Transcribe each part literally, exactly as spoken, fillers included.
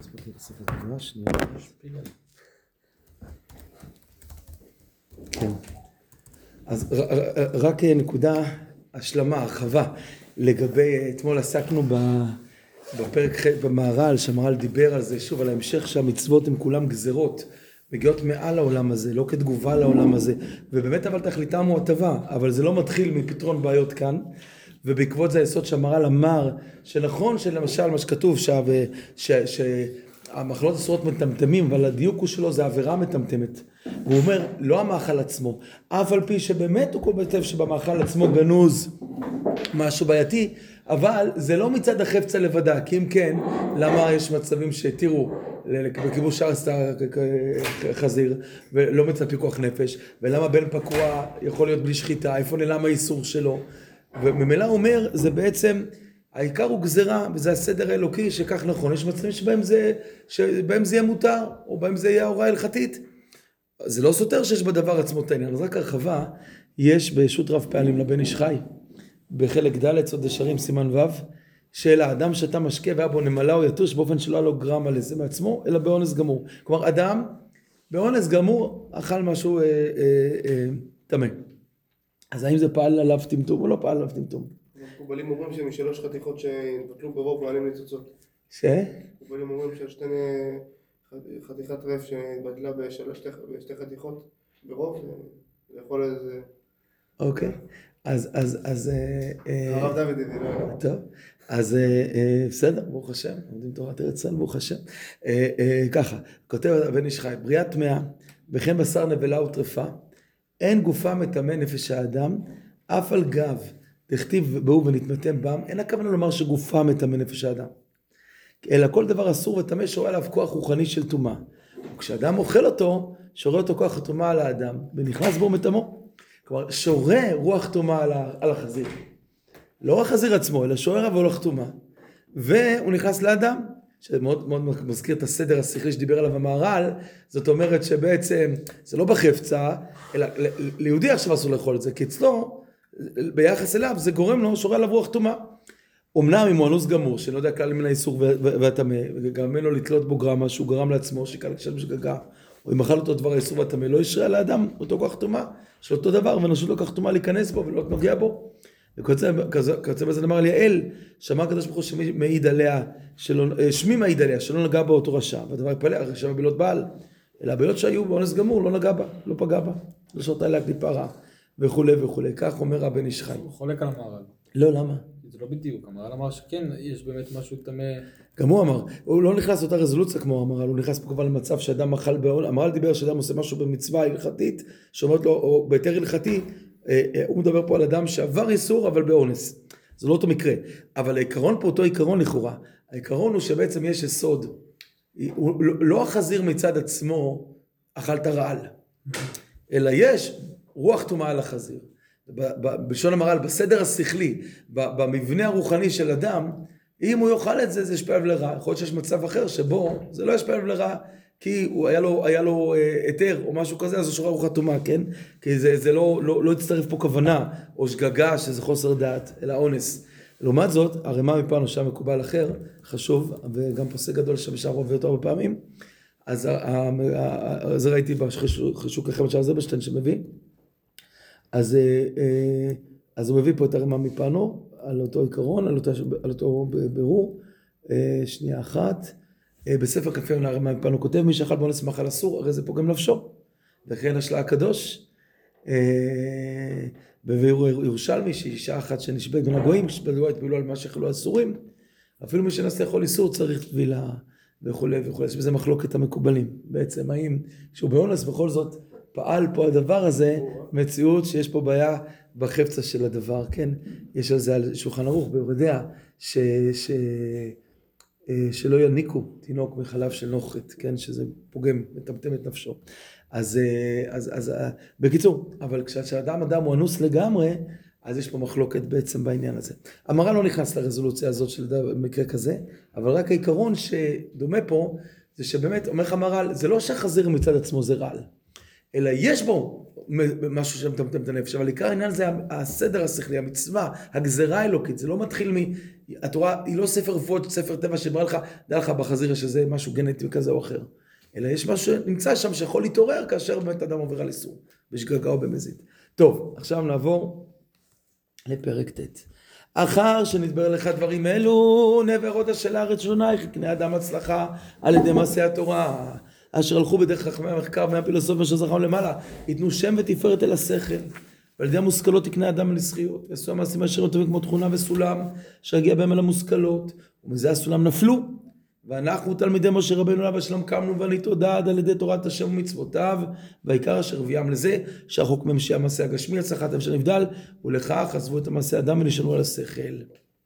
הספקתי בספר תגובה, שנייה. כן. אז רק נקודה השלמה, הרחבה, לגבי, אתמול עסקנו בפרק ח' במהר"ל, שהמהר"ל דיבר על זה, שוב, על ההמשך שהמצוות הן כולם גזרות, מגיעות מעל העולם הזה, לא כתגובה לעולם הזה, ובאמת אבל תכליתם הוא הטבה, אבל זה לא מתחיל מפתרון בעיות כאן, ובעקבות זה היסוד שהמהר"ל אמר, שנכון שלמשל מה שכתוב, שהמחלות אסורות מטמטמים, אבל הדיוק שלו זה עבירה מטמטמת. והוא אומר, לא המאכל עצמו, אף על פי שבאמת הוא כותב שבמאכל עצמו גנוז משהו בעייתי, אבל זה לא מצד החפצה לבדה, כי אם כן, למה יש מצבים שתראו, בכיבוש ארץ חזיר, ולא מצד פיקוח נפש, ולמה בן פקוע יכול להיות בלי שחיטה, איפה נעלם האיסור שלו, וממילא הוא אומר, זה בעצם, העיקר הוא גזרה, וזה הסדר האלוקי שכך נכון, יש מצבים שבהם זה, שבהם זה יהיה מותר, או בהם זה יהיה הוראה הלכתית, זה לא סותר שיש בדבר עצמו את העניין, אז רק הרחבה, יש בישות רב פעלים לבן איש חי, בחלק ד' סוד ישרים סימן ו', של האדם שאתה משקה והיה בו נמלה או יתוש, באופן שלא היה לו גרם על זה מעצמו, אלא באונס גמור. כלומר, אדם באונס גמור אכל משהו אה, אה, אה, תמה. אז האם זה פעל עליו טמטום או לא פעל עליו טמטום? מקובלים אומרים שמשלוש חתיכות שנבטלו ברוב מעלים ניצוצות. ש? מקובלים אומרים ששתי חתיכת רף שנבטלה בשתי חתיכות ברוב, זה יכול איזה... אוקיי. אז, אז, אז... הרב דוד ידידי, לא? טוב. אז בסדר, ברוך השם, עומדים תורת ארץ ישראל, ברוך השם. ככה, כותב הבן איש חי, בריאת טמאה, וכן בשר נבלה וטרפה, אין גופה מטמא נפש האדם, אף על גב, דכתיב בהו ונתמתם בם, אין הכוונה לומר שגופה מטמא נפש האדם. אלא כל דבר אסור וטמא שורה עליו כוח רוחני של טומאה. וכשאדם אוכל אותו, שורה אותו כוח הטומאה על האדם, ונכנס בו מטמאו. כלומר, שורה רוח טומאה על החזיר. לא החזיר עצמו, אלא שורה רוח טומאה. והוא נכנס לאדם, שמאוד מאוד מזכיר את הסדר השכלי שדיבר עליו המהר"ל, זאת אומרת שבעצם זה לא בחפצה, אלא ליהודי עכשיו אסור לאכול את זה, כי אצלו, ביחס אליו, זה גורם לו שורה עליו רוח טומאה. אמנם אם הוא אנוס גמור, שלא יודע כלל מן האיסור והטמא, וגם אין לו לתלות בו גרמה שהוא גרם לעצמו, שקל כשל בשגגה, או אם אכל אותו דבר האיסור והטמא, לא ישרה לאדם אותו כוח טומאה, של אותו דבר, ונשות לו כוח טומאה להיכנס בו ולא נוגע בו. וכיוצא בזה אמר על יעל, שאמר הקדוש ברוך הוא שמעיד עליה, שמי מעיד עליה, שלא נגע בה אותו רשע, והדבר יפלא, רשע בבילות בעל, אלא הבילות שהיו באונס גמור, לא נגע בה, לא פגע בה, לא שרתה עליה קליפה רעה, וכו' וכו'. כך אומר הבן איש חי. הוא חולק על המהר"ל. לא, למה? זה לא בדיוק, המהר"ל אמר שכן, יש באמת משהו טמא. גם הוא אמר, הוא לא נכנס לאותה רזולוציה כמו המהר"ל, הוא נכנס פה כבר למצב שאדם אכל באונס, המהר"ל דיבר שאדם עושה משהו במצווה הלכתית, שאומרת לו, או בהיתר הלכתי, הוא מדבר פה על אדם שעבר איסור אבל באונס. זה לא אותו מקרה. אבל העיקרון פה אותו עיקרון לכאורה. העיקרון הוא שבעצם יש יסוד. הוא, לא החזיר מצד עצמו אכל את הרעל. אלא יש רוח טומאה על החזיר. בלשון המהר"ל, בסדר השכלי, במבנה הרוחני של אדם, אם הוא יאכל את זה, זה ישפיע עליו לרע. יכול להיות שיש מצב אחר שבו זה לא ישפיע עליו לרע, כי הוא היה לו, היה לו היתר או משהו כזה, אז הוא שורה רוח טומאה, כן? כי זה, זה לא, לא, לא יצטרף פה כוונה, או שגגה, שזה חוסר דעת, אלא אונס. לעומת זאת, הרמ"א מפנו שם מקובל אחר, חשוב, וגם פוסק גדול שבשאר רוב ואותו הרבה פעמים, אז זה ראיתי בחישוק החמד של זרבשטיין שמביא, אז, אז הוא מביא פה את הרמ"א מפנו, על אותו עיקרון, על אותו, על אותו בירור, שנייה אחת, בספר כ"ה הרמ"א מפנו כותב, מי שאכל באונס מאכל אסור, הרי זה פוגם נפשו. וכן השלה הקדוש, בביאור ירושלמי, שאישה אחת שנשבית בין הגויים, שבדועה התפעלו על מה שאכלו אסורים, אפילו מי שנסה לאכול איסור צריך טבילה וכו' וכו'. יש בזה מחלוקת המקובלים. בעצם האם כשהוא באונס בכל זאת פעל פה הדבר הזה, מציאות שיש פה בעיה בחפצה של הדבר, כן? יש על זה על שולחן ערוך ביורדיה, ש... ש... שלא יניקו תינוק מחלב של נוחת, כן? שזה פוגם, מטמטם את נפשו. אז, אז, אז, בקיצור, אבל כשאדם אדם הוא אנוס לגמרי, אז יש פה מחלוקת בעצם בעניין הזה. המהר"ל לא נכנס לרזולוציה הזאת של מקרה כזה, אבל רק העיקרון שדומה פה, זה שבאמת, אומר לך המהר"ל, זה לא שהחזיר מצד עצמו זה רעל, אלא יש בו משהו שמטמטם את הנפש, אבל עיקר העניין זה הסדר השכלי, המצווה, הגזרה האלוקית, זה לא מתחיל מ... התורה היא לא ספר רפואות, ספר טבע שבא לך, דע לך בחזיר שזה משהו גנטי כזה או אחר, אלא יש משהו שנמצא שם שיכול להתעורר כאשר באמת אדם עובר על איסור, בשגגה או במזיד. טוב, עכשיו נעבור לפרק ט'. אחר שנדבר לך דברים אלו, נעבר עוד השאלה הראשונה, יקנה אדם הצלחה על ידי מעשי התורה, אשר הלכו בדרך חכמי המחקר והפילוסופיה שזכרנו למעלה, ייתנו שם ותפארת אל השכל, ועל ידי המושכלות יקנה אדם לזכיות, ועשו המעשים אשר טובים כמו תכונה וסולם, שהגיע בהם אל המושכלות, ומזה הסולם נפלו, ואנחנו תלמידי משה רבנו עליו השלום קמנו ונתעודד על ידי תורת השם ומצוותיו, והעיקר אשר הביאם לזה, שהחוק ממשיע המעשה הגשמי, הצלחתם שנבדל, ולכך עזבו את המעשה האדם ונשענו על השכל.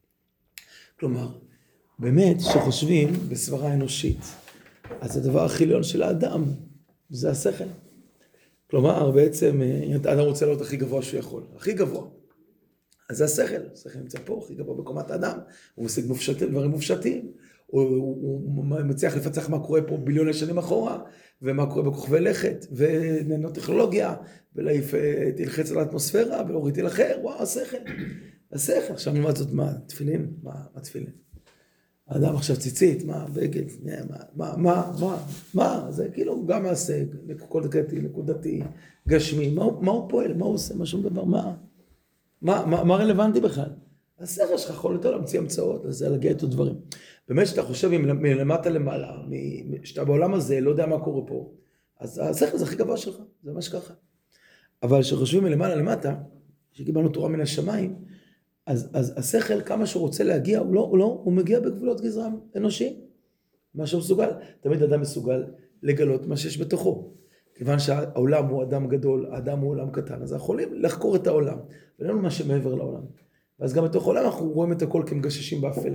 כלומר, באמת שחושבים בסברה אנושית, אז הדבר הכי עליון של האדם זה השכל. כלומר, בעצם, האדם רוצה להיות הכי גבוה שהוא יכול, הכי גבוה. אז זה השכל, השכל נמצא פה, הכי גבוה בקומת האדם, הוא משיג מופשטים, דברים מופשטים, הוא, הוא, הוא מצליח לפצח מה קורה פה ביליוני שנים אחורה, ומה קורה בכוכבי לכת, וננו טכנולוגיה, ולהעיף, תלחץ על האטמוספירה, ולהוריד תל אחר, וואו, השכל. השכל, עכשיו נלמד זאת מה, תפילין? מה, מה תפילין? האדם עכשיו ציצית, מה, בגד, מה, מה, מה, מה, מה, זה כאילו גם מעשה, נקודתי, נקודתי, גשמי, מה, מה הוא פועל, מה הוא עושה, מה שום דבר, מה, מה, מה, מה רלוונטי בכלל? השכל שלך יכול יותר להמציא המצאות, אז זה להגיע איתו דברים. באמת שאתה חושב מלמטה למעלה, שאתה בעולם הזה לא יודע מה קורה פה, אז השכל זה הכי גבוה שלך, זה ממש ככה. אבל כשחושבים מלמעלה למטה, שקיבלנו תורה מן השמיים, אז, אז השכל, כמה שהוא רוצה להגיע, הוא לא, הוא לא, הוא מגיע בגבולות גזרה אנושי. מה שהוא מסוגל. תמיד אדם מסוגל לגלות מה שיש בתוכו. כיוון שהעולם הוא אדם גדול, האדם הוא עולם קטן, אז אנחנו יכולים לחקור את העולם, ולא מה שמעבר לעולם. ואז גם בתוך העולם אנחנו רואים את הכל כמגששים באפלה.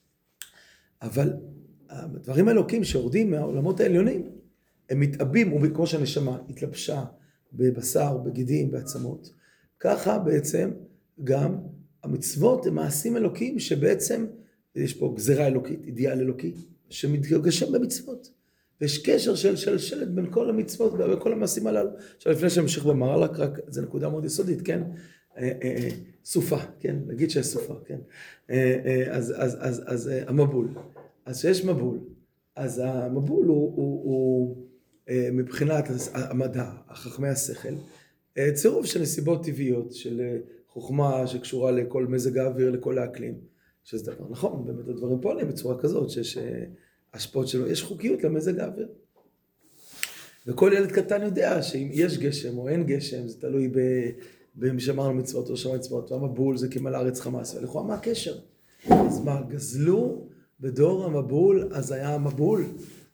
אבל הדברים האלוקים שיורדים מהעולמות העליונים, הם מתאבים, כמו שהנשמה התלבשה בבשר, בגידים, בעצמות. ככה בעצם גם המצוות הם מעשים אלוקים שבעצם יש פה גזרה אלוקית, אידיאל אלוקי, שמתגשם במצוות. ויש קשר של שלשלת בין כל המצוות וכל המעשים הללו. עכשיו לפני שנמשיך במהלך, רק זו נקודה מאוד יסודית, כן? סופה, כן? נגיד שיש סופה, כן? אז, אז, אז, אז המבול. אז שיש מבול, אז המבול הוא, הוא, הוא מבחינת המדע, החכמי השכל, צירוף של נסיבות טבעיות, של חוכמה שקשורה לכל מזג האוויר, לכל האקלים, שזה דבר נכון, באמת הדברים פועלים בצורה כזאת, שיש השפעות שלו, יש חוקיות למזג האוויר. וכל ילד קטן יודע שאם יש גשם או אין גשם, זה תלוי במי שאמרנו מצוות או שמע מצוות, והמבול זה כמל הארץ חמאס, ולכאורה מה הקשר? אז מה, גזלו בדור המבול, אז היה המבול?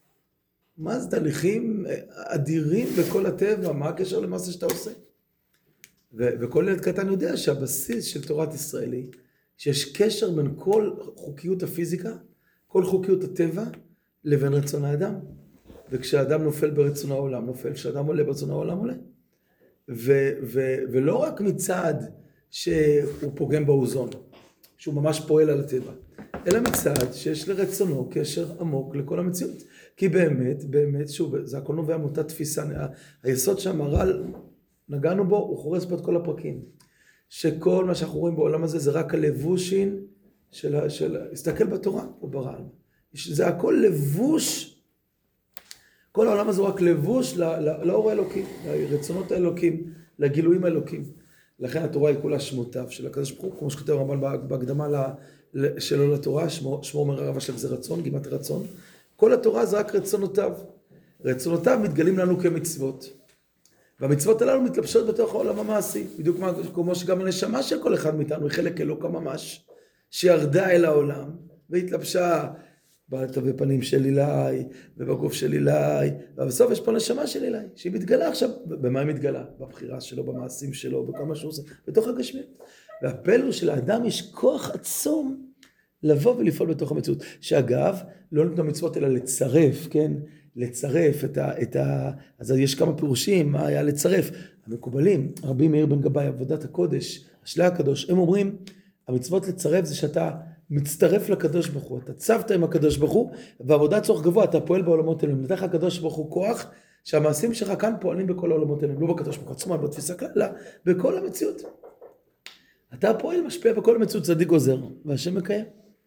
מה זה תהליכים אדירים בכל הטבע, מה הקשר למעשה שאתה עושה? ו- וכל ילד קטן יודע שהבסיס של תורת ישראלי, שיש קשר בין כל חוקיות הפיזיקה, כל חוקיות הטבע, לבין רצון האדם. וכשאדם נופל ברצון העולם, נופל, כשאדם עולה ברצון העולם עולה. ו- ו- ולא רק מצד שהוא פוגם באוזון, שהוא ממש פועל על הטבע, אלא מצד שיש לרצונו קשר עמוק לכל המציאות. כי באמת, באמת, שוב, זה הכל נובע מאותה תפיסה, היסוד שהמהר"ל נגענו בו, הוא חורס פה את כל הפרקים. שכל מה שאנחנו רואים בעולם הזה זה רק הלבושין של, של, הסתכל בתורה או ברעל. זה הכל לבוש, כל העולם הזה הוא רק לבוש לאור האלוקים, לרצונות האלוקים, לגילויים האלוקים. לכן התורה היא כולה שמותיו של הקדוש ברוך הוא, כמו שכתב הרמב"ן בהקדמה שלו לתורה, שמו, שמו אומר הרבה של זה רצון, גימת רצון. כל התורה זה רק רצונותיו. רצונותיו מתגלים לנו כמצוות. והמצוות הללו מתלבשות בתוך העולם המעשי. בדיוק כמו שגם הנשמה של כל אחד מאיתנו היא חלק אלוקה ממש, שירדה אל העולם והתלבשה בתווי פנים של אילי ובגוף של אילי, ובסוף יש פה נשמה של אילי, שהיא מתגלה עכשיו. במה היא מתגלה? בבחירה שלו, במעשים שלו, בכל מה שהוא עושה, בתוך הגשמיות. והפלא של האדם יש כוח עצום לבוא ולפעול בתוך המציאות. שאגב, לא נותנים מצוות אלא לצרף, כן? לצרף את ה... את ה... אז יש כמה פירושים, מה היה לצרף. המקובלים, רבי מאיר בן גבאי, עבודת הקודש, השלה הקדוש, הם אומרים, המצוות לצרף זה שאתה מצטרף לקדוש ברוך הוא, אתה צוות עם הקדוש ברוך הוא, ועבודת צורך גבוה, אתה פועל בעולמות האלה, נתן לך הקדוש ברוך הוא כוח, שהמעשים שלך כאן פועלים בכל העולמות האלה, לא בקדוש ברוך הוא עצמו, בתפיסה כללה, בכל המציאות. אתה פועל משפיע בכל המציאות, צדיק גוזר, והשם מקיים.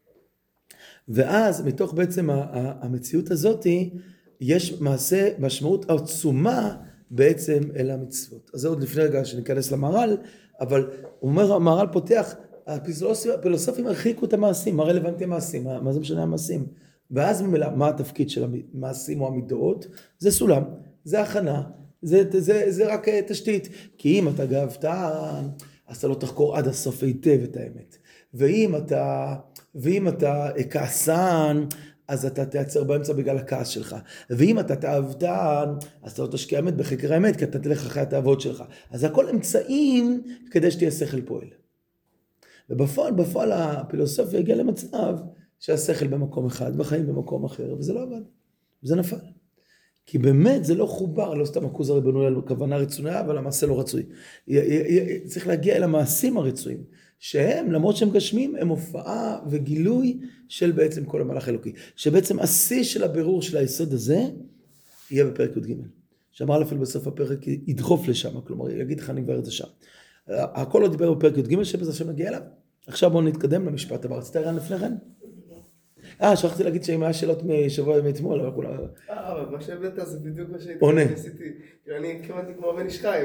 ואז מתוך בעצם המציאות הזאת, יש מעשה, משמעות עצומה בעצם אל המצוות. אז זה עוד לפני רגע שניכנס למהר"ל, אבל הוא אומר, המהר"ל פותח, הפילוסופים הרחיקו את המעשים, מה רלוונטי המעשים, מה, מה זה משנה המעשים? ואז ממילא, מה התפקיד של המעשים או המידות? זה סולם, זה הכנה, זה, זה, זה, זה רק תשתית. כי אם אתה גאוותן, אז אתה לא תחקור עד הסוף היטב את האמת. ואם אתה, ואם אתה כעסן, אז אתה תעצר באמצע בגלל הכעס שלך. ואם אתה תאוותן, אז אתה לא תשקיע אמת בחקר האמת, כי אתה תלך אחרי התאוות שלך. אז הכל אמצעים כדי שתהיה שכל פועל. ובפועל, בפועל הפילוסופיה הגיעה למצב שהשכל במקום אחד, והחיים במקום אחר, וזה לא עבד. וזה נפל. כי באמת זה לא חובר, לא סתם הכוז הריבונו על כוונה רצויה, אבל המעשה לא רצוי. צריך להגיע אל המעשים הרצויים, שהם, למרות שהם גשמים, הם הופעה וגילוי של בעצם כל המהלך האלוקי. שבעצם השיא של הבירור של היסוד הזה, יהיה בפרק י"ג. שאמר אפילו בסוף הפרק, ידחוף לשם, כלומר, יגיד לך אני מבאר את זה שם. הכל לא דיבר בפרק י"ג, שבזה שמגיע אליו. עכשיו בואו נתקדם למשפט הבא. רצית להראה לפני כן? אה, שכחתי להגיד שאם היה שאלות משבוע מאתמול, אבל כולה... אה, אבל מה שהבאת זה בדיוק מה שהייתי עונה. עשיתי. אני התכוונתי כמו בן איש חי.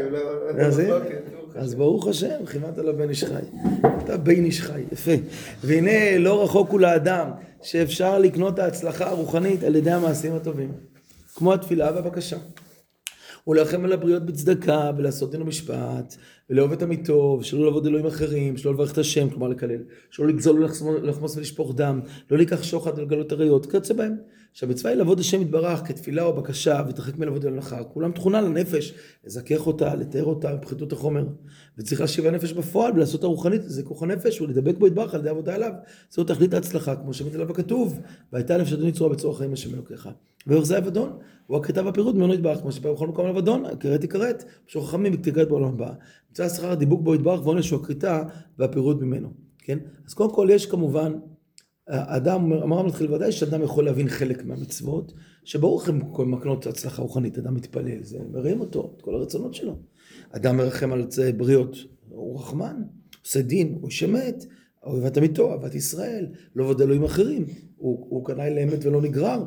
אז ברוך השם, כיוונת לו בן איש חי. אתה בן איש חי, יפה. והנה לא רחוק הוא לאדם שאפשר לקנות את ההצלחה הרוחנית על ידי המעשים הטובים. כמו התפילה והבקשה. ולהלחם על הבריות בצדקה, ולעשות דין ומשפט, ולאהוב את המיטוב, שלא לעבוד אלוהים אחרים, שלא לברך את השם, כלומר לקלל, שלא לגזול ולחמוס ולשפוך דם, לא לקח שוחד ולגלות עריות, כיוצא בהם. שהמצווה היא לעבוד השם יתברך כתפילה או בקשה, ותרחק מלעבוד אל הלכה. כולם תכונה לנפש, לזכך אותה, לתאר אותה, בפחיתות החומר. וצריך להשיב הנפש בפועל, ולעשות הרוחנית, לזכוך הנפש, ולדבק בו יתברך על ידי עבודה עליו. זו תכלית ההצלחה, כמו שבאמת עליו הכתוב, והייתה נפש אדוני צורה בצורה חיים השם אלוקיך. ואיך זה אבדון? הוא הכתב הפירוט ממנו יתברך, כמו שבא בכל מקום על אבדון, כרת יקרת, בשביל חכמים ותקרת בעולם הבא. מצא השכר הדיבוק בו יתברך, ועונש הוא הכריתה והפירוט ממנו. כן? אז קודם כל יש כמובן, האדם, אמרנו להתחיל ודאי שאדם יכול להבין חלק מהמצוות, שברוך הם מקנות הצלחה רוחנית, אדם מתפלל, זה מראים אותו, את כל הרצונות שלו. אדם מרחם על בריות, הוא רחמן, עושה דין, הוא שמת, אוהב את עמיתו, אהבת ישראל, לא עובד אלוהים אחרים, הוא, הוא קנאי לאמת ולא נגרר,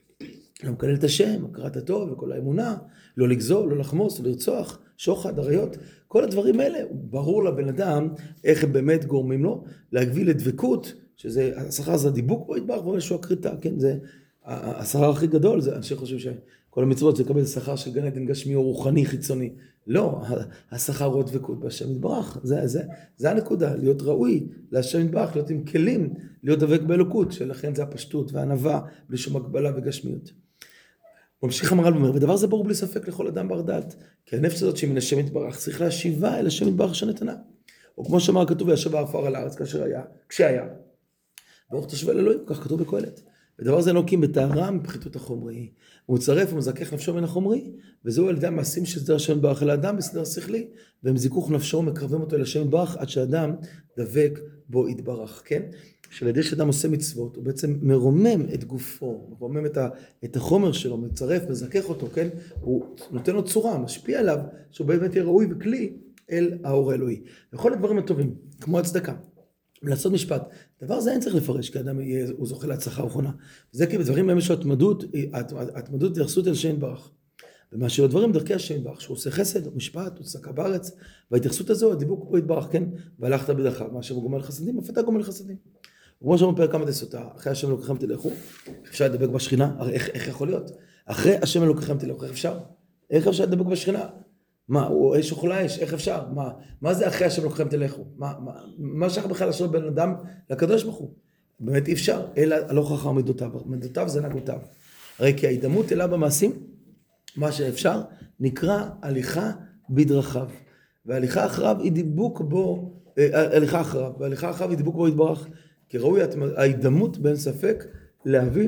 לא מקלל את השם, הכרת הטוב וכל האמונה, לא לגזול, לא לחמוס, לא לרצוח, שוחד, עריות, כל הדברים האלה, ברור לבן אדם איך הם באמת גורמים לו, להגביל לדבקות, שזה, השכר זה הדיבוק בו יתברך, ועונש הוא הכריתה, כן, זה השכר הכי גדול, זה אנשי חושבים שכל המצוות זה לקבל שכר של גן עדן גשמי או רוחני חיצוני, לא, השכר הוא הדבקות בהשם יתברך, זה, זה, זה הנקודה, להיות ראוי להשם יתברך, להיות עם כלים, להיות דבק באלוקות, שלכן זה הפשטות והענווה, בלי שום הגבלה וגשמיות. הוא ממשיך המהר"ל ואומר, ודבר זה ברור בלי ספק לכל אדם בר דעת, כי הנפש הזאת שהיא מן השם יתברך, צריך להשיבה אל השם יתברך שנתנה. או כמו שאמר כתוב, וישב העפר על הארץ כאשר היה, כשהיה. ברוך תשווה לאלוהים, כך כתוב בקהלת. ודבר זה אלוקים בטהרה מפחיתות החומרי. הוא מצרף ומזכך נפשו מן החומרי, וזהו על ידי המעשים שסדר השם יתברך אל האדם בסדר שכלי, והם זיכוך נפשו מקרבים אותו אל השם יתברך, עד שהאדם דבק בו יתברך, כן? שעל ידי שאדם עושה מצוות, הוא בעצם מרומם את גופו, מרומם את, ה, את החומר שלו, מצרף, מזכך אותו, כן? הוא נותן לו צורה, משפיע עליו, שהוא באמת יהיה ראוי וכלי אל האור האלוהי. וכל הדברים הטובים, כמו הצדקה. לעשות משפט. דבר זה אין צריך לפרש, כי האדם יהיה, הוא זוכה להצלחה רוחנה. זה כי בדברים מהם יש התמדות, התמדות התייחסות אל השם יתברך. ומה שהדברים דרכי השם יתברך, שהוא עושה חסד, או משפט, או צדקה בארץ, וההתייחסות הזו, הדיבוק בו יתברך, כן? והלכת בדרכיו, מה שהוא גומל חסדים, אף אתה גומל חסדים. כמו שאומר פרק כמה דסותה, אחרי השם אלוקיכם תלכו, אפשר לדבק בשכינה, הרי איך, איך יכול להיות? אחרי השם אלוקיכם תלכו, איך אפשר? איך אפשר לדבק בשכינה? מה, הוא אש אוכלה אש, איך אפשר? מה, מה זה אחרי השם אלוקיכם תלכו? מה, מה, מה שייך בכלל לעשות בין אדם לקדוש ברוך הוא? באמת אי אפשר, אלא לא חכם מידותיו, מידותיו זה נהגותיו. הרי כי ההידמות אליו במעשים, מה שאפשר, נקרא הליכה בדרכיו. וההליכה אחריו היא דיבוק בו, הליכה אחריו, וההליכה אחריו היא דיבוק בו יתברך. כי ראוי ההידמות בין ספק להביא,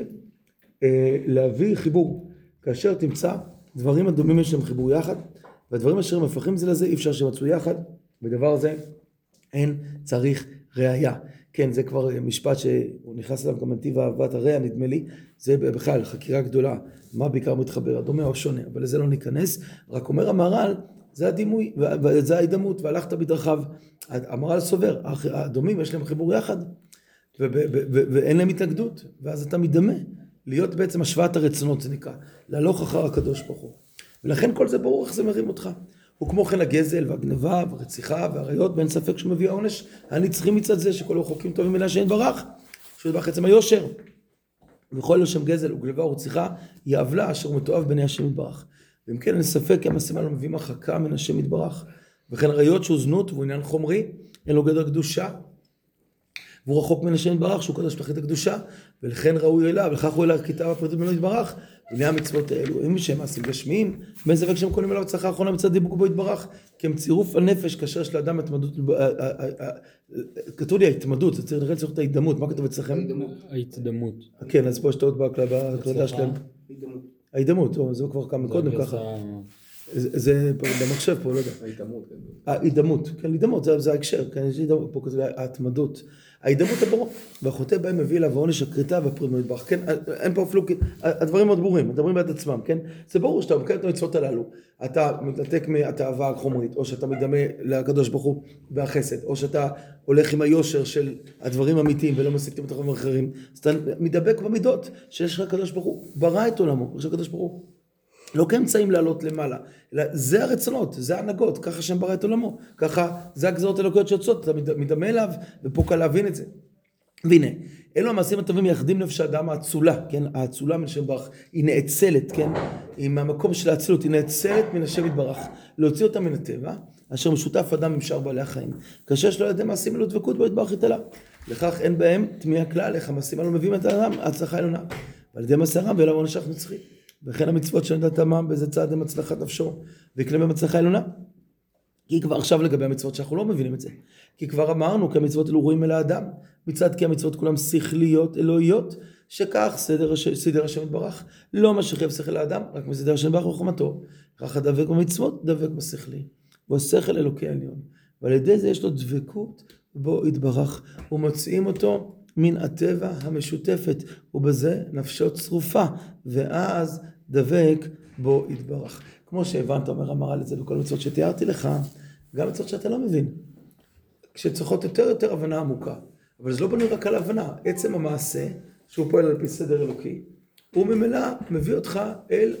להביא חיבור. כאשר תמצא דברים הדומים יש להם חיבור יחד, והדברים אשר מפכים זה לזה אי אפשר שמצאו יחד, בדבר הזה אין צריך ראיה. כן, זה כבר משפט שהוא נכנס אליו גם נתיב אהבת הרע, נדמה לי, זה בכלל חקירה גדולה, מה בעיקר מתחבר, דומה או שונה, אבל לזה לא ניכנס, רק אומר המהר"ל, זה הדימוי, וזה ההידמות, והלכת בדרכיו, המהר"ל סובר, הדומים יש להם חיבור יחד, ואין להם התנגדות, ואז אתה מדמה, להיות בעצם השוואת הרצונות, זה נקרא, להלוך אחר הקדוש ברוך הוא, ולכן כל זה ברור איך זה מרים אותך, וכמו כן הגזל והגנבה והרציחה והעריות, באין ספק שהוא מביא העונש הנצחי מצד זה שכל החוקים טובים אליה שאין ברח, שהוא ידבח עצם היושר. וכל לו שם גזל וגנבה ורציחה היא עוולה אשר הוא מתועב בעיני השם יתברך. ואם כן אין ספק כי המעשים האלו מביאים הרחקה מן השם יתברך. וכן עריות שהוא זנות והוא עניין חומרי, אין לו גדר קדושה. והוא רחוק מן השם יתברך שהוא קדוש תכלית הקדושה, ולכן ראוי אליו, ולכך הוא אליו כיתה והפריטות ממנו יתברך. הנה המצוות האלו, אם שהם מעשים גשמיים, בין ספק שהם קונים אליו הצלחה האחרונה מצד דיבוק בו יתברך, כי הם צירוף הנפש כאשר יש לאדם התמדות, כתוב לי ההתמדות, זה צריך לראות צריך את ההידמות, מה כתוב אצלכם? ההתדמות. כן, אז פה יש טעות בהקלדה שלהם. ההידמות, זה כבר כמה קודם ככה. זה במחשב פה, לא יודע. ההידמות. ההידמות, כן, להידמות, זה ההקשר, כן, יש להידמות, פה כזה ההתמדות. ההידמות הברור, והחוטא בהם מביא אליו העונש הכריתה והפריטות יתברך, כן, אין פה אפילו, הדברים מאוד ברורים, מדברים בעד עצמם, כן, זה ברור שאתה מקיים את המצוות הללו, אתה מתנתק מהתאווה החומרית, או שאתה מדמה לקדוש ברוך הוא והחסד, או שאתה הולך עם היושר של הדברים האמיתיים ולא מסיק את החומרים האחרים, אז אתה מדבק במידות שיש לך הקדוש ברוך הוא, ברא את עולמו, יש הקדוש ברוך הוא. לא כאמצעים לעלות למעלה, אלא זה הרצונות, זה ההנהגות, ככה שם ברא את עולמו, ככה זה הגזרות אלוקיות שיוצאות, אתה מדמה אליו, ופה קל להבין את זה. והנה, אלו המעשים הטובים מייחדים נפש האדם האצולה, כן, האצולה מן השם יתברך, היא נאצלת, כן, היא מהמקום של האצילות, היא נאצלת מן השם יתברך, להוציא אותה מן הטבע, אשר משותף אדם עם שאר בעלי החיים, כאשר יש לו ידי מעשים אלו דבקות בו יתברך יתעלה, לכך אין בהם תמיהה כלל, איך המעשים האלו מביאים את האדם, ההצלחה העליונה, ועל ידי מעשה הרם ואליו העונש הנצחי. וכן המצוות שנדעת עמם באיזה צעד הם הצלחת נפשו ויקנה בהם הצלחה עליונה. כי כבר עכשיו לגבי המצוות שאנחנו לא מבינים את זה. כי כבר אמרנו כי המצוות אלו רואים אל האדם. מצד כי המצוות כולם שכליות, אלוהיות, שכך סדר, סדר השם יתברך. לא מה שחייב שכל האדם, רק מסדר השם יתברך וחוכמתו. ככה דבק במצוות, דבק בשכלי. והשכל אלוקי עליון. ועל ידי זה יש לו דבקות בו יתברך. ומוצאים אותו מן הטבע המשותפת, ובזה נפשו צרופה, ואז דבק בו יתברך. כמו שהבנת, אומר המהר"ל את זה בכל מצוות שתיארתי לך, גם מצוות שאתה לא מבין. כשצריכות יותר יותר הבנה עמוקה, אבל זה לא בנוי רק על הבנה, עצם המעשה, שהוא פועל על פי סדר אלוקי, הוא ממילא מביא אותך אל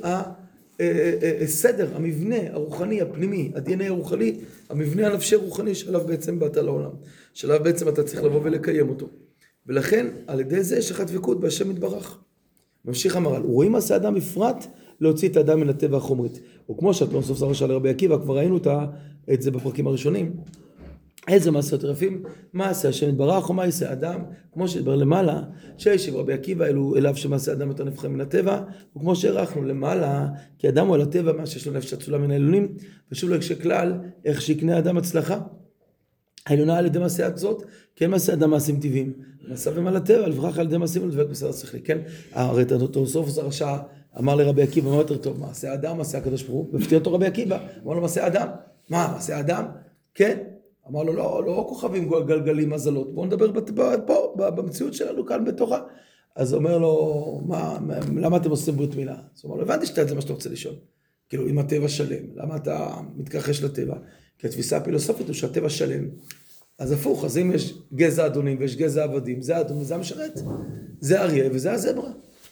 הסדר, המבנה הרוחני, הפנימי, ה-די אן איי הרוחני, המבנה הנפשי הרוחני שעליו בעצם באת לעולם, שעליו בעצם אתה צריך לבוא ולקיים אותו. ולכן, על ידי זה יש לך דבקות בהשם יתברך. ממשיך המהר"ל, רואים מעשה אדם בפרט להוציא את האדם מן הטבע החומרית. וכמו שאת לא סוף סוף שאל רבי עקיבא, כבר ראינו את זה בפרקים הראשונים. איזה מעשה יותר יפים? מעשה השם יתברך או מעשה אדם, כמו שהדבר למעלה, שישיב רבי עקיבא אלו אליו שמעשה אדם יותר נבחר מן הטבע, וכמו שהערכנו למעלה, כי אדם הוא על הטבע, מה שיש לו נפש אצולה מן העליונים, ושוב לא יקשה כלל, איך שיקנה אדם הצלחה. העליונה על ידי מעשה זאת, כן מעשה אדם מעשים טבעיים, מעשה ומעל הטבע, לברך על ידי מעשים ולדבק בסדר שכלי, כן? הרי אותו סוף הרשע אמר לרבי עקיבא, מה יותר טוב, מעשה אדם, מעשה הקדוש ברוך הוא, והפתיע אותו רבי עקיבא, אמר לו מעשה אדם, מה, מעשה אדם? כן? אמר לו, לא, לא כוכבים גלגלים מזלות, בואו נדבר פה, במציאות שלנו כאן בתוכה. אז אומר לו, מה, למה אתם עושים ברית מילה? אז הוא אומר לו, הבנתי שאתה זה מה שאתה רוצה לשאול. כאילו, אם הטבע שלם, למה אתה מתכחש לטבע? כי התפיסה הפילוסופית הוא שהטבע שלם. אז הפוך, אז אם יש גזע אדונים ויש גזע עבדים, זה האדון וזה המשרת. זה אריה וזה הזברה.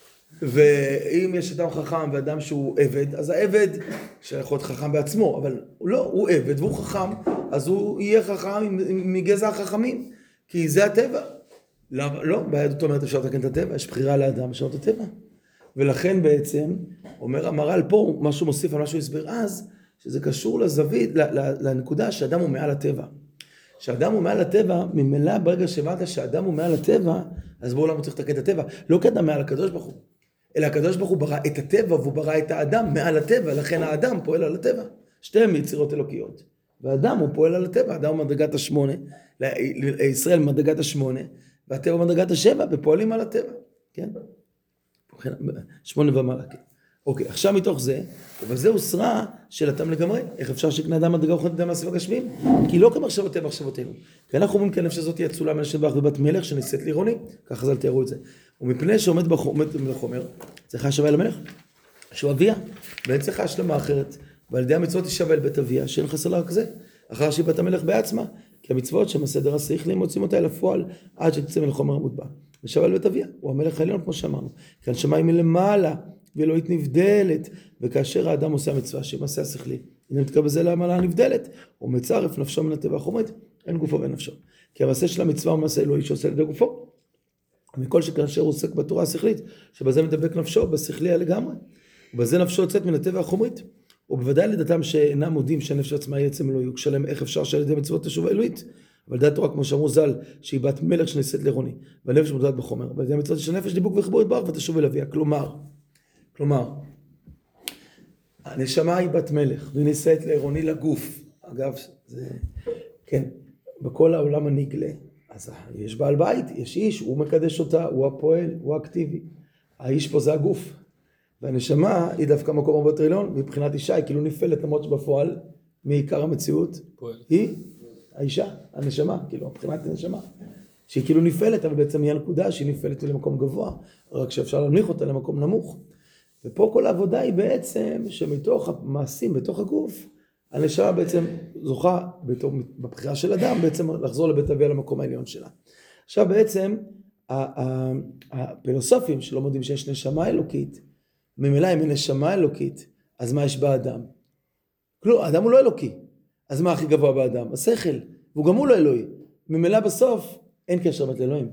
ואם יש אדם חכם ואדם שהוא עבד, אז העבד, שיכול להיות חכם בעצמו, אבל לא, הוא עבד והוא חכם, אז הוא יהיה חכם מגזע החכמים, כי זה הטבע. לא, לא, ביהדות אומרת אפשר לתקן את הטבע, יש בחירה לאדם לשנות את הטבע. ולכן בעצם, אומר המהר"ל פה, משהו מוסיף על מה שהוא הסביר אז, שזה קשור לזווית, לנקודה שאדם הוא מעל הטבע. שאדם הוא מעל הטבע, ממילא ברגע שהבנת שאדם הוא מעל הטבע, אז בעולם הוא צריך לתקן את הטבע. לא כאדם מעל הקדוש ברוך הוא, אלא הקדוש ברוך הוא ברא את הטבע, והוא ברא את האדם מעל הטבע, לכן האדם פועל על הטבע. שתיהם יצירות אלוקיות. והאדם הוא פועל על הטבע, האדם הוא מדרגת השמונה, ישראל מדרגת השמונה, והטבע מדרגת השבע, ופועלים על הטבע. כן? שמונה ומעלה, כן. אוקיי, עכשיו מתוך זה, ובזה הוסרה של התם לגמרי. איך אפשר שיקנה אדם מדרגה רוחנית אדם מעשים הגשמיים? כי לא כמחשבותיהם מחשבותינו. כי אנחנו אומרים כי הנפש הזאת היא אצולה מלשת ברך ובת מלך שנישאת לעירוני, ככה חז"ל תיארו את זה. ומפני שעומד בחומר, צריכה שווה אל המלך, שהוא אביה, ואין צריכה השלמה אחרת, ועל ידי המצוות תשווה אל בית אביה, שאין חסר לה רק זה, אחר שהיא בת המלך בעצמה, כי המצוות שמסדר השכלים מוצאים אותה אל הפועל, עד שתצא מן החומר המוטבע. ושווה אל בית אביה, הוא המלך העליון כמו שאמרנו, כי הנשמה היא מלמעלה, ואלוהית נבדלת, וכאשר האדם עושה המצווה שמעשה השכלי, אם מתקרב בזה למעלה הנבדלת, הוא מצרף נפשו מן הטבע החומרית, אין גופו ואין נפשו. כי המעשה של המצווה הוא מעשה אלוהי שעושה על ידי גופו, מכל שכאשר הוא עוסק בתורה השכלית, שבזה מדבק נפשו, בשכלי לגמרי, ובזה נפשו יוצאת מן הטבע החומרית, ובוודאי לדעתם שאינם מודים שהנפש עצמה היא עצם אלוהי, וכשלם איך אפשר שעל ידי מצוות תשובה אלוהית, אבל דעת תורה כמו שאמרו ז"ל, שהיא בת מלך שנישאת לעירוני, והנפש מודעת בחומר, ועל ידי מצוות של הנפש דיבוק וחיבור יתברך ותשוב אל אביה. כלומר, כלומר, הנשמה היא בת מלך, והיא נישאת לעירוני לגוף. אגב, זה, כן, בכל העולם הנגלה, אז יש בעל בית, יש איש, הוא מקדש אותה, הוא הפועל, הוא האקטיבי. האיש פה זה הגוף. והנשמה היא דווקא מקום הרבה יותר עליון, מבחינת אישה היא כאילו נפלת, למרות שבפועל, מעיקר המציאות, פועל. היא האישה, הנשמה, כאילו, מבחינת הנשמה. שהיא כאילו נפלת, אבל בעצם היא הנקודה שהיא נפלת למקום גבוה, רק שאפשר להנמיך אותה למקום נמוך. ופה כל העבודה היא בעצם שמתוך המעשים, בתוך הגוף, הנשמה בעצם זוכה בתור, בבחירה של אדם, בעצם לחזור לבית אביה למקום העליון שלה. עכשיו בעצם, הפילוסופים שלא מודים שיש נשמה אלוקית, ממילא אם היא נשמה אלוקית, אז מה יש באדם? כלום, האדם הוא לא אלוקי. אז מה הכי גבוה באדם? השכל, והוא גם הוא לא אלוהי. ממילא בסוף אין קשר בין אלוהים.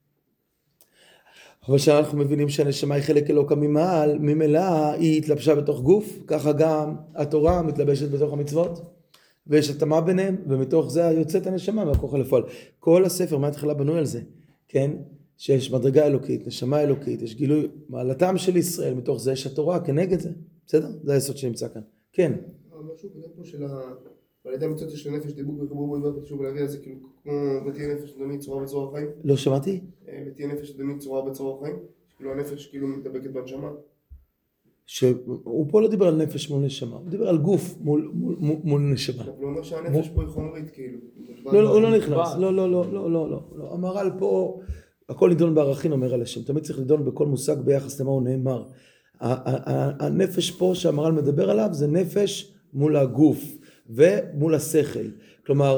אבל כשאנחנו מבינים שהנשמה היא חלק אלוקה ממעל, ממילא היא התלבשה בתוך גוף, ככה גם התורה מתלבשת בתוך המצוות, ויש התאמה ביניהם, ומתוך זה יוצאת הנשמה מהכוח לפועל. כל הספר מההתחלה בנוי על זה, כן? שיש מדרגה אלוקית, נשמה אלוקית, יש גילוי מעלתם של ישראל, מתוך זה יש התורה כנגד זה, בסדר? זה היסוד שנמצא כאן. כן. משהו כזה פה של ה... על ידי המצוות של הנפש דיבוק וחיבור בו יתברך ותשוב אל אביה, זה כאילו כמו ותהיה נפש אדוני צרורה בצרור החיים. לא שמעתי? ותהיה נפש אדוני צרורה בצרור החיים, כאילו הנפש כאילו מתדבקת בנשמה. שהוא פה לא דיבר על נפש מול נשמה, הוא דיבר על גוף מול, מול, מול נשמה. הוא אומר שהנפש פה היא חומרית כאילו. לא, הוא לא נכנס, לא, לא, לא, לא, לא, לא. המהר"ל פה, הכל נידון בערכין אומר על השם, תמיד צריך לדון בכל מושג ביחס למה הוא נאמר. הנפש פה שהמהר"ל מדבר עליו זה נפש מול הגוף. ומול השכל, כלומר,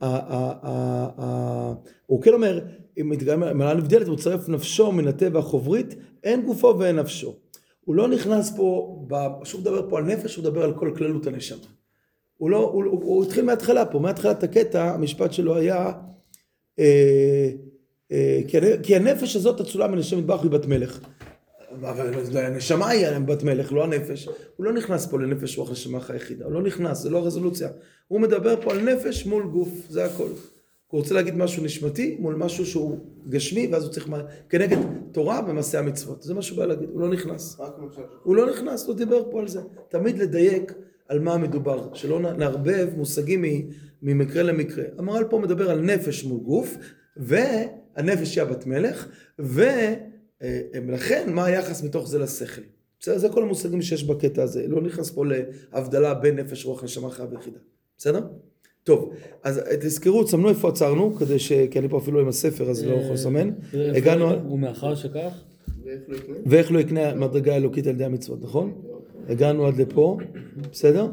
הוא כן אומר, אם מעלה נבדלת, הוא צרף נפשו מן הטבע החוברית, אין גופו ואין נפשו. הוא לא נכנס פה, שהוא מדבר פה על נפש, הוא מדבר על כל כללות הנשמה. הוא לא, הוא, הוא, הוא התחיל מההתחלה פה, מההתחלת הקטע, המשפט שלו היה, אה, אה, כי הנפש הזאת אצולה מנשמה יתברך היא בת מלך. אבל הנשמה היא בת מלך, לא הנפש. הוא לא נכנס פה לנפש רוח נשמה היחידה, הוא לא נכנס, זה לא הרזולוציה. הוא מדבר פה על נפש מול גוף, זה הכל. הוא רוצה להגיד משהו נשמתי מול משהו שהוא גשמי, ואז הוא צריך כנגד תורה במעשה המצוות. זה מה שהוא בא להגיד, הוא לא נכנס. הוא לא נכנס, לא דיבר פה על זה. תמיד לדייק על מה מדובר, שלא נערבב מושגים ממקרה למקרה. המהר"ל פה מדבר על נפש מול גוף, והנפש היא בת מלך, ו... ולכן, מה היחס מתוך זה לשכל? בסדר? זה כל המושגים שיש בקטע הזה. לא נכנס פה להבדלה בין נפש רוח נשמה חיה ויחידה. בסדר? טוב, אז תזכרו, תסמנו איפה עצרנו, כדי ש... כי אני פה אפילו עם הספר, אז לא יכול לסמן. הגענו... הוא מאחר שכך? ואיך לא יקנה מדרגה אלוקית על ידי המצוות, נכון? הגענו עד לפה, בסדר?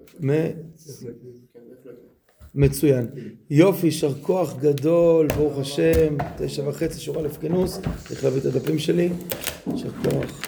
מצוין. יופי, יישר כוח גדול, ברוך השם, תשע וחצי, שורה א' כינוס, צריך להביא את הדפים שלי, יישר כוח.